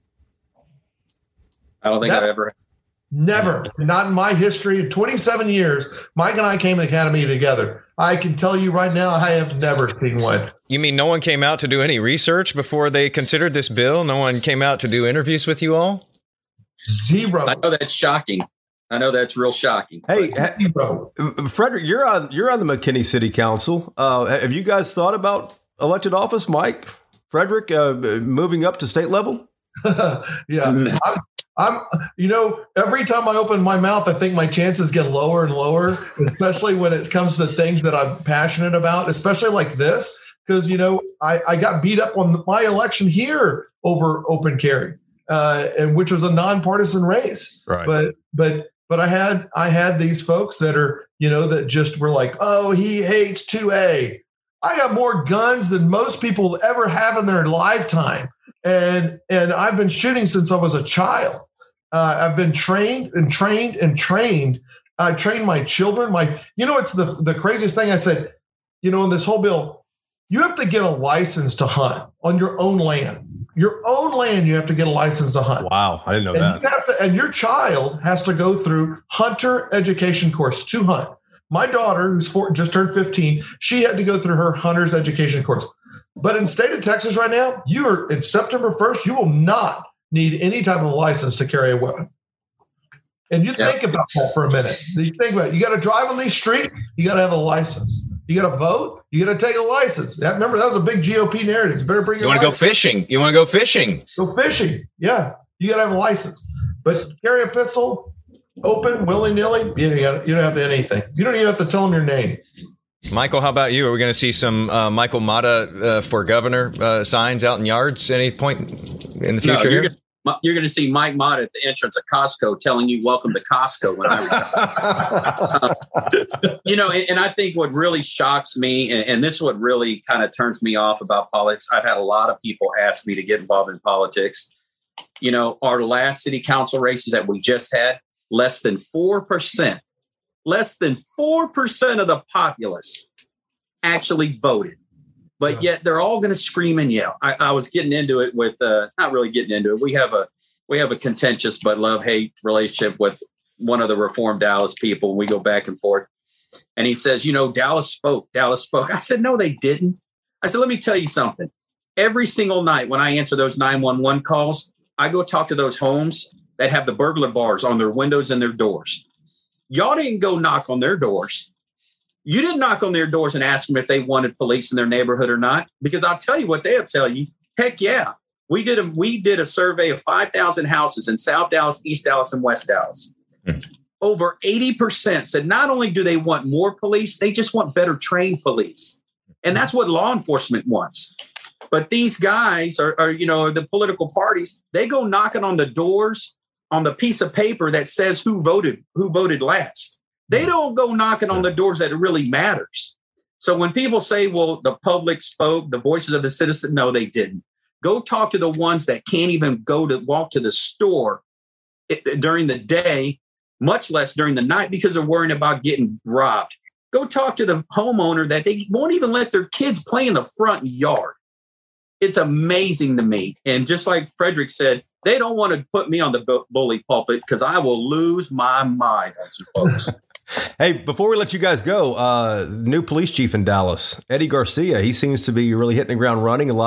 I don't think I've ever. Never. Not in my history. In 27 years, Mike and I came to the academy together. I can tell you right now, I have never seen one. You mean no one came out to do any research before they considered this bill? No one came out to do interviews with you all? Zero. I know that's shocking. I know that's real shocking. Hey, Zero. Frederick, you're on the McKinney City Council. Have you guys thought about elected office, Mike? Frederick, moving up to state level? Yeah. I'm, every time I open my mouth, I think my chances get lower and lower, especially when it comes to things that I'm passionate about, especially like this, because, I got beat up on my election here over open carry, and which was a nonpartisan race. Right. But I had these folks that are, that just were like, oh, he hates 2A. I got more guns than most people ever have in their lifetime. And I've been shooting since I was a child. I've been trained. I trained my children. It's the craziest thing. I said, in this whole bill, you have to get a license to hunt on your own land. Your own land, you have to get a license to hunt. Wow, I didn't know that. And your child has to go through hunter education course to hunt. My daughter, who's just turned 15, she had to go through her hunter's education course. But in the state of Texas right now, in September 1st, you will not need any type of license to carry a weapon. And you think about that for a minute. You think about it. You got to drive on these streets. You got to have a license. You got to vote. You got to take a license. Remember, that was a big GOP narrative. You better bring your license. You want to go fishing? You want to go fishing? Go fishing. Yeah. You got to have a license. But carry a pistol, open, willy-nilly, you don't have anything. You don't even have to tell them your name. Michael, how about you? Are we going to see some Michael Mata for governor signs out in yards at any point in the future? No, you're going to see Mike Mata at the entrance of Costco telling you welcome to Costco when I retire. And I think what really shocks me, and this is what really kind of turns me off about politics. I've had a lot of people ask me to get involved in politics. Our last city council races that we just had, less than 4% of the populace actually voted. But yet they're all going to scream and yell. I was getting into it with, not really getting into it. We have a contentious but love-hate relationship with one of the Reformed Dallas people. We go back and forth. And he says, Dallas spoke. I said, no, they didn't. I said, let me tell you something. Every single night when I answer those 911 calls, I go talk to those homes that have the burglar bars on their windows and their doors. Y'all didn't go knock on their doors. You didn't knock on their doors and ask them if they wanted police in their neighborhood or not, because I'll tell you what they'll tell you. Heck yeah. We did a survey of 5,000 houses in South Dallas, East Dallas, and West Dallas. Over 80% said not only do they want more police, they just want better trained police. And that's what law enforcement wants. But these guys are the political parties, they go knocking on the doors on the piece of paper that says who voted last. They don't go knocking on the doors that it really matters. So when people say, well, the public spoke, the voices of the citizen, no, they didn't. Go talk to the ones that can't even walk to the store during the day, much less during the night, because they're worrying about getting robbed. Go talk to the homeowner that they won't even let their kids play in the front yard. It's amazing to me. And just like Frederick said, they don't want to put me on the bully pulpit because I will lose my mind on some folks. Hey, before we let you guys go, new police chief in Dallas, Eddie Garcia, he seems to be really hitting the ground running. A lot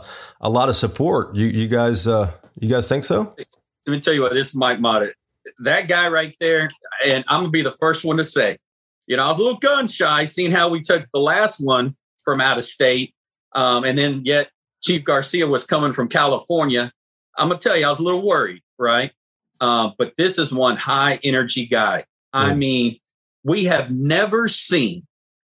of support. You guys think so? Let me tell you what, this is Mike Mata. That guy right there, and I'm gonna be the first one to say, I was a little gun shy, seeing how we took the last one from out of state, and then yet Chief Garcia was coming from California. I'm gonna tell you, I was a little worried, right? But this is one high energy guy. I mean, we have never seen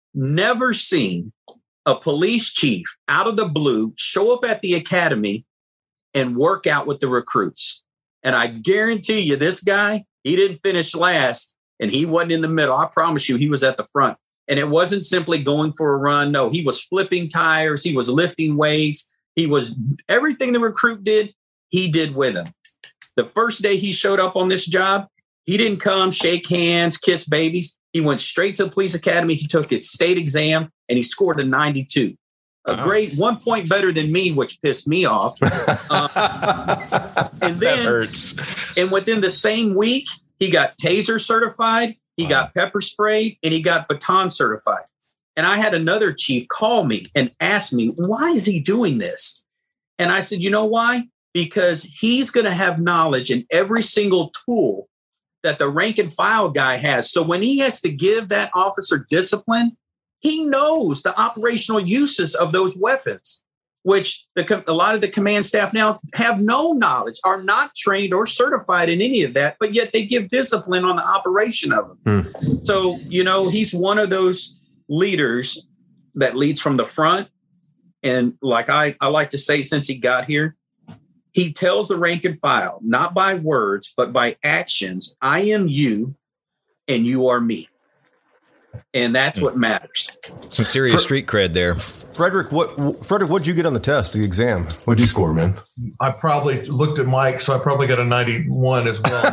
a police chief out of the blue show up at the academy and work out with the recruits. And I guarantee you, this guy, he didn't finish last and he wasn't in the middle. I promise you, he was at the front. And it wasn't simply going for a run. No, he was flipping tires. He was lifting weights. He was everything the recruit did, he did with him. The first day he showed up on this job, he didn't come, shake hands, kiss babies. He went straight to the police academy. He took his state exam and he scored a 92. A grade 1 point better than me, which pissed me off. And then, that hurts. And within the same week, he got taser certified, he got pepper sprayed, and he got baton certified. And I had another chief call me and ask me, why is he doing this? And I said, you know why? because he's going to have knowledge in every single tool that the rank and file guy has. So when he has to give that officer discipline, he knows the operational uses of those weapons, which a lot of the command staff now have no knowledge, are not trained or certified in any of that, but yet they give discipline on the operation of them. So, he's one of those leaders that leads from the front. And like I like to say, since he got here, he tells the rank and file, not by words, but by actions, I am you and you are me. And that's what matters. Some serious street cred there. Frederick, what'd you get on the test, the exam? What'd you score, man? I probably looked at Mike, so I probably got a 91 as well.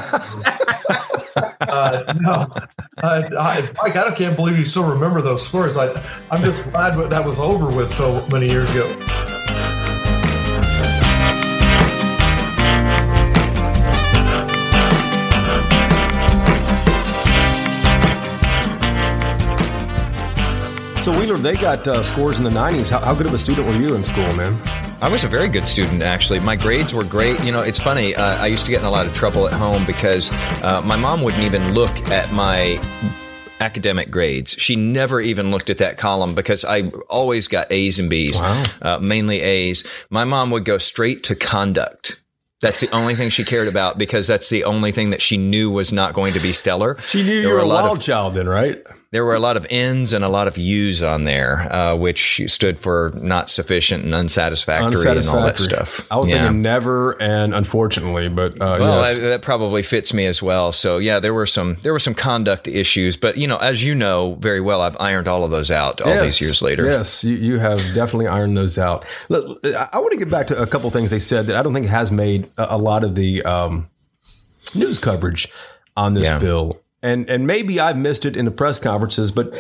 Mike, I can't believe you still remember those scores. I'm just glad that was over with so many years ago. So, Wheeler, they got scores in the 90s. How good of a student were you in school, man? I was a very good student, actually. My grades were great. It's funny. I used to get in a lot of trouble at home because my mom wouldn't even look at my academic grades. She never even looked at that column because I always got A's and B's, mainly A's. My mom would go straight to conduct. That's the only thing she cared about because that's the only thing that she knew was not going to be stellar. She knew you were a wild child then, right? There were a lot of N's and a lot of U's on there, which stood for not sufficient and unsatisfactory and all that stuff. I was thinking never and unfortunately, but yes. That probably fits me as well. So yeah, there were some conduct issues, but as you know very well, I've ironed all of those out all these years later. Yes, you have definitely ironed those out. Look, I want to get back to a couple of things they said that I don't think has made a lot of the news coverage on this bill. And maybe I missed it in the press conferences, but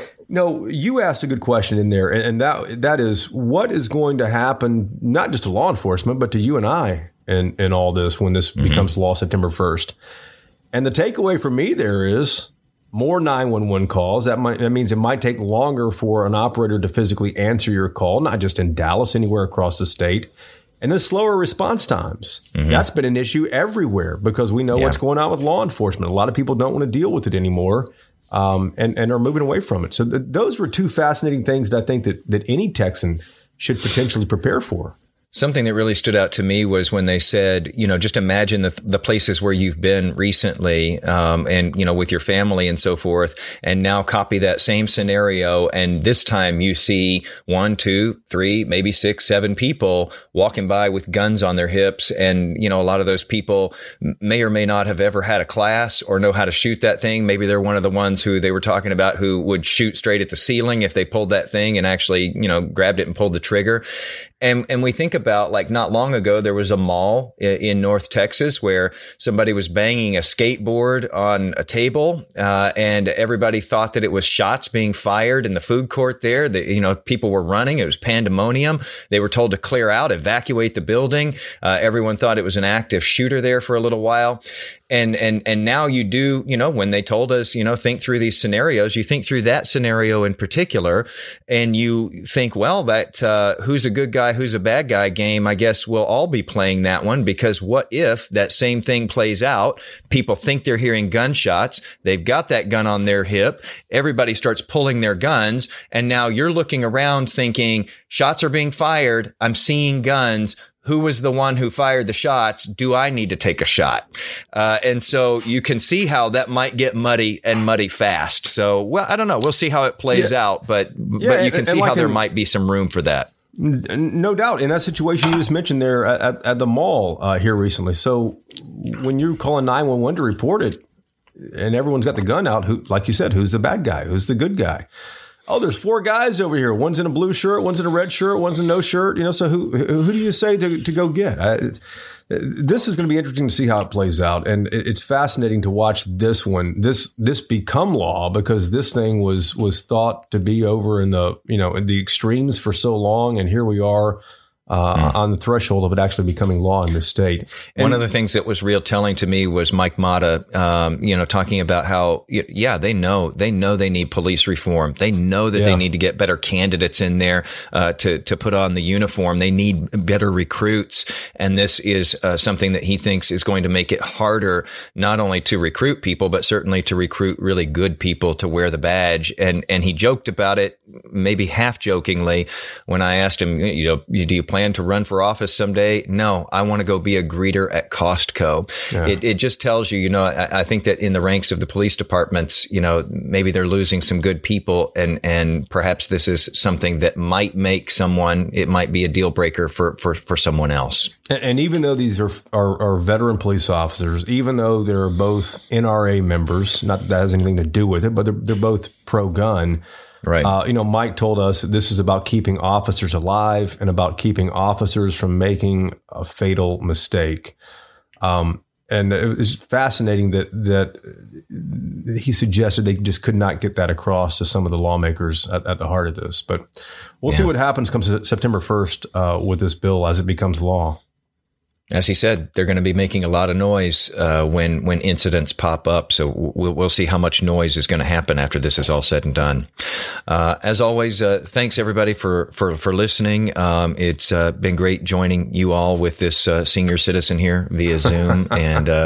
you asked a good question in there, and that is what is going to happen, not just to law enforcement, but to you and I in all this when this becomes law September 1st. And the takeaway for me there is more 911 calls. That means it might take longer for an operator to physically answer your call, not just in Dallas, anywhere across the state. And then slower response times. That's been an issue everywhere because we know what's going on with law enforcement. A lot of people don't want to deal with it anymore and are moving away from it. So those were two fascinating things that I think that any Texan should potentially prepare for. Something that really stood out to me was when they said, just imagine the places where you've been recently, and, with your family and so forth, and now copy that same scenario. And this time you see 1, 2, 3, maybe 6, 7 people walking by with guns on their hips. And, a lot of those people may or may not have ever had a class or know how to shoot that thing. Maybe they're one of the ones who they were talking about who would shoot straight at the ceiling if they pulled that thing and actually, grabbed it and pulled the trigger. And we think about, like, not long ago, there was a mall in North Texas where somebody was banging a skateboard on a table, and everybody thought that it was shots being fired in the food court there. People were running. It was pandemonium. They were told to clear out, evacuate the building. Everyone thought it was an active shooter there for a little while. And now you do, when they told us, think through these scenarios, you think through that scenario in particular, and you think, well, that who's a good guy, who's a bad guy game, I guess we'll all be playing that one, because what if that same thing plays out? People think they're hearing gunshots. They've got that gun on their hip. Everybody starts pulling their guns. And now you're looking around thinking shots are being fired. I'm seeing guns. Who was the one who fired the shots? Do I need to take a shot? And so you can see how that might get muddy fast. So, well, I don't know. We'll see how it plays out, but you can see how there might be some room for that. No doubt. In that situation you just mentioned there at the mall here recently. So when you're calling 911 to report it and everyone's got the gun out, who, like you said, who's the bad guy? Who's the good guy? Oh, there's 4 guys over here. One's in a blue shirt, one's in a red shirt, one's in no shirt. So who do you say to go get? This is going to be interesting to see how it plays out, and it's fascinating to watch this become law, because this thing was thought to be over in the in the extremes for so long, and here we are on the threshold of it actually becoming law in this state. And one of the things that was real telling to me was Mike Mata, talking about how, they know they need police reform. They know that they need to get better candidates in there to put on the uniform. They need better recruits. And this is something that he thinks is going to make it harder, not only to recruit people, but certainly to recruit really good people to wear the badge. And he joked about it, maybe half jokingly, when I asked him, do you plan to run for office someday? No, I want to go be a greeter at Costco. Yeah. It just tells you, I think that in the ranks of the police departments, maybe they're losing some good people, and perhaps this is something that might make it might be a deal breaker for someone else. And even though these are veteran police officers, even though they're both NRA members, not that that has anything to do with it, but they're both pro-gun. Right. Mike told us that this is about keeping officers alive and about keeping officers from making a fatal mistake. And it was fascinating that he suggested they just could not get that across to some of the lawmakers at the heart of this. But we'll see what happens come September 1st with this bill as it becomes law. As he said, they're going to be making a lot of noise when incidents pop up. So we'll see how much noise is going to happen after this is all said and done. As always, thanks everybody for listening. It's been great joining you all with this senior citizen here via Zoom. And you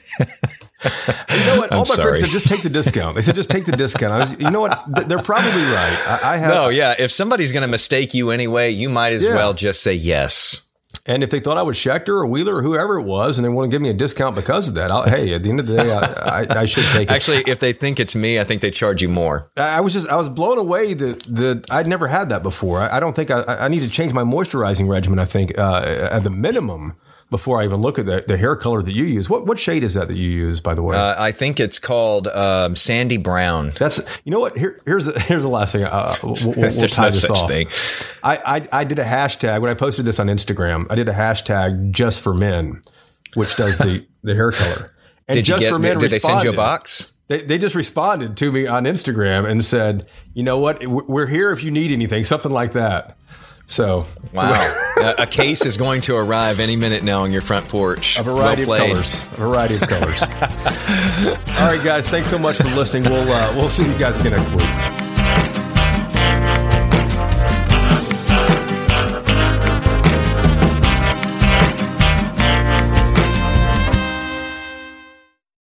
know what? All my friends said, just take the discount. They said, just take the discount. You know what? They're probably right. If somebody's going to mistake you anyway, you might as well just say yes. And if they thought I was Schechter or Wheeler or whoever it was, and they want to give me a discount because of that, hey, at the end of the day, I should take it. Actually, if they think it's me, I think they charge you more. I was blown away that I'd never had that before. I don't think I need to change my moisturizing regimen. I think at the minimum before I even look at the hair color that you use. What shade is that you use, by the way? I think it's called sandy brown. That's, you know what? Here's the last thing. We'll tie this off. Thing. I did a hashtag when I posted this on Instagram. I did a hashtag just for men, which does the hair color. And did they send you a box? They just responded to me on Instagram and said, you know what? We're here if you need anything, something like that. So, wow. A case is going to arrive any minute now on your front porch. A variety of colors. All right, guys. Thanks so much for listening. We'll see you guys again next week.